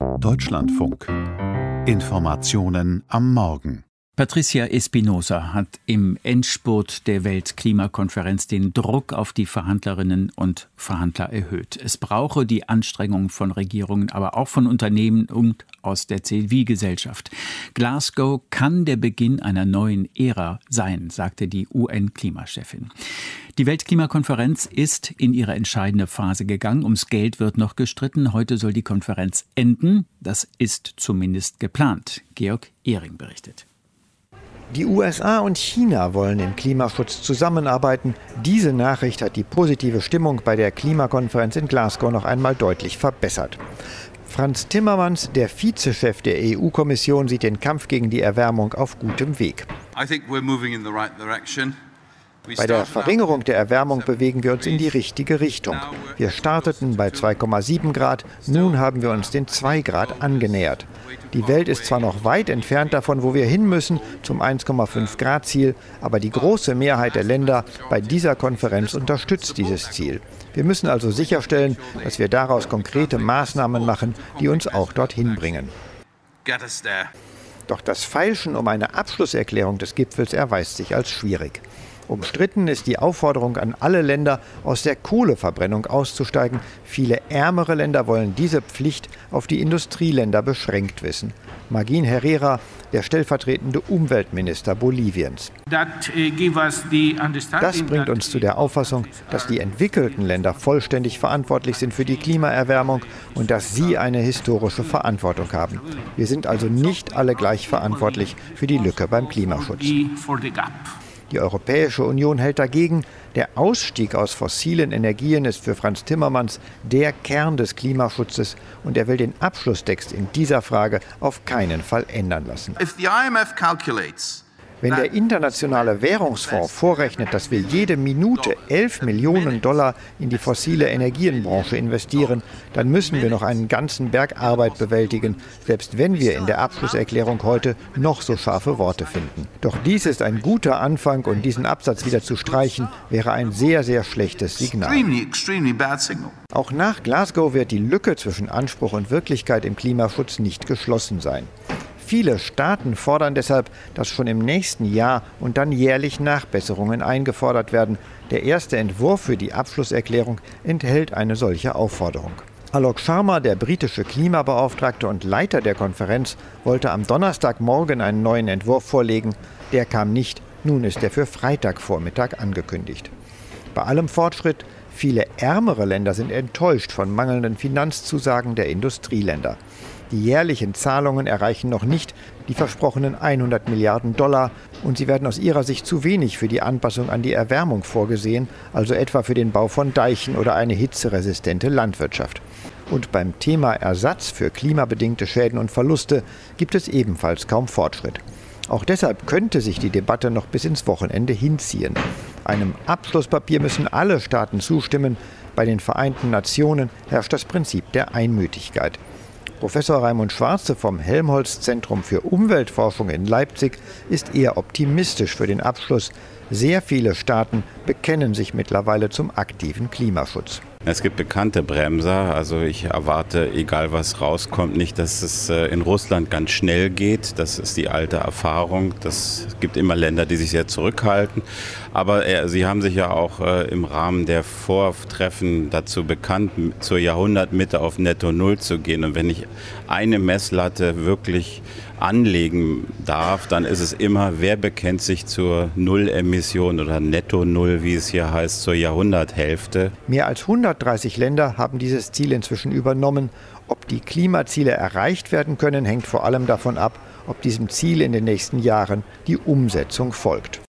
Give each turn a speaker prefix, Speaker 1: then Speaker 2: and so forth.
Speaker 1: Deutschlandfunk. Informationen am Morgen.
Speaker 2: Patricia Espinosa hat im Endspurt der Weltklimakonferenz den Druck auf die Verhandlerinnen und Verhandler erhöht. Es brauche die Anstrengungen von Regierungen, aber auch von Unternehmen und aus der Zivilgesellschaft. Glasgow kann der Beginn einer neuen Ära sein, sagte die UN-Klimachefin. Die Weltklimakonferenz ist in ihre entscheidende Phase gegangen. Ums Geld wird noch gestritten. Heute soll die Konferenz enden. Das ist zumindest geplant. Georg Ehring berichtet.
Speaker 3: Die USA und China wollen im Klimaschutz zusammenarbeiten. Diese Nachricht hat die positive Stimmung bei der Klimakonferenz in Glasgow noch einmal deutlich verbessert. Frans Timmermans, der Vizechef der EU-Kommission, sieht den Kampf gegen die Erwärmung auf gutem Weg. Bei der Verringerung der Erwärmung bewegen wir uns in die richtige Richtung. Wir starteten bei 2,7 Grad, nun haben wir uns den 2 Grad angenähert. Die Welt ist zwar noch weit entfernt davon, wo wir hin müssen, zum 1,5 Grad Ziel, aber die große Mehrheit der Länder bei dieser Konferenz unterstützt dieses Ziel. Wir müssen also sicherstellen, dass wir daraus konkrete Maßnahmen machen, die uns auch dorthin bringen. Doch das Feilschen um eine Abschlusserklärung des Gipfels erweist sich als schwierig. Umstritten ist die Aufforderung an alle Länder, aus der Kohleverbrennung auszusteigen. Viele ärmere Länder wollen diese Pflicht auf die Industrieländer beschränkt wissen. Magin Herrera, der stellvertretende Umweltminister Boliviens. Das bringt uns zu der Auffassung, dass die entwickelten Länder vollständig verantwortlich sind für die Klimaerwärmung und dass sie eine historische Verantwortung haben. Wir sind also nicht alle gleich verantwortlich für die Lücke beim Klimaschutz. Die Europäische Union hält dagegen. Der Ausstieg aus fossilen Energien ist für Frans Timmermans der Kern des Klimaschutzes und er will den Abschlusstext in dieser Frage auf keinen Fall ändern lassen. Wenn der Internationale Währungsfonds vorrechnet, dass wir jede Minute 11 Millionen Dollar in die fossile Energienbranche investieren, dann müssen wir noch einen ganzen Berg Arbeit bewältigen, selbst wenn wir in der Abschlusserklärung heute noch so scharfe Worte finden. Doch dies ist ein guter Anfang und diesen Absatz wieder zu streichen, wäre ein sehr, sehr schlechtes Signal. Auch nach Glasgow wird die Lücke zwischen Anspruch und Wirklichkeit im Klimaschutz nicht geschlossen sein. Viele Staaten fordern deshalb, dass schon im nächsten Jahr und dann jährlich Nachbesserungen eingefordert werden. Der erste Entwurf für die Abschlusserklärung enthält eine solche Aufforderung. Alok Sharma, der britische Klimabeauftragte und Leiter der Konferenz, wollte am Donnerstagmorgen einen neuen Entwurf vorlegen. Der kam nicht, nun ist er für Freitagvormittag angekündigt. Bei allem Fortschritt, viele ärmere Länder sind enttäuscht von mangelnden Finanzzusagen der Industrieländer. Die jährlichen Zahlungen erreichen noch nicht die versprochenen 100 Milliarden Dollar und sie werden aus ihrer Sicht zu wenig für die Anpassung an die Erwärmung vorgesehen, also etwa für den Bau von Deichen oder eine hitzeresistente Landwirtschaft. Und beim Thema Ersatz für klimabedingte Schäden und Verluste gibt es ebenfalls kaum Fortschritt. Auch deshalb könnte sich die Debatte noch bis ins Wochenende hinziehen. Einem Abschlusspapier müssen alle Staaten zustimmen. Bei den Vereinten Nationen herrscht das Prinzip der Einmütigkeit. Professor Raimund Schwarze vom Helmholtz-Zentrum für Umweltforschung in Leipzig ist eher optimistisch für den Abschluss. Sehr viele Staaten bekennen sich mittlerweile zum aktiven Klimaschutz.
Speaker 4: Es gibt bekannte Bremser, also ich erwarte, egal was rauskommt, nicht, dass es in Russland ganz schnell geht. Das ist die alte Erfahrung. Es gibt immer Länder, die sich sehr zurückhalten. Aber sie haben sich ja auch im Rahmen der Vortreffen dazu bekannt, zur Jahrhundertmitte auf Netto Null zu gehen. Und wenn ich eine Messlatte wirklich anlegen darf, dann ist es immer, wer bekennt sich zur Nullemission oder Netto Null, wie es hier heißt, zur Jahrhunderthälfte.
Speaker 3: Mehr als 130 Länder haben dieses Ziel inzwischen übernommen. Ob die Klimaziele erreicht werden können, hängt vor allem davon ab, ob diesem Ziel in den nächsten Jahren die Umsetzung folgt.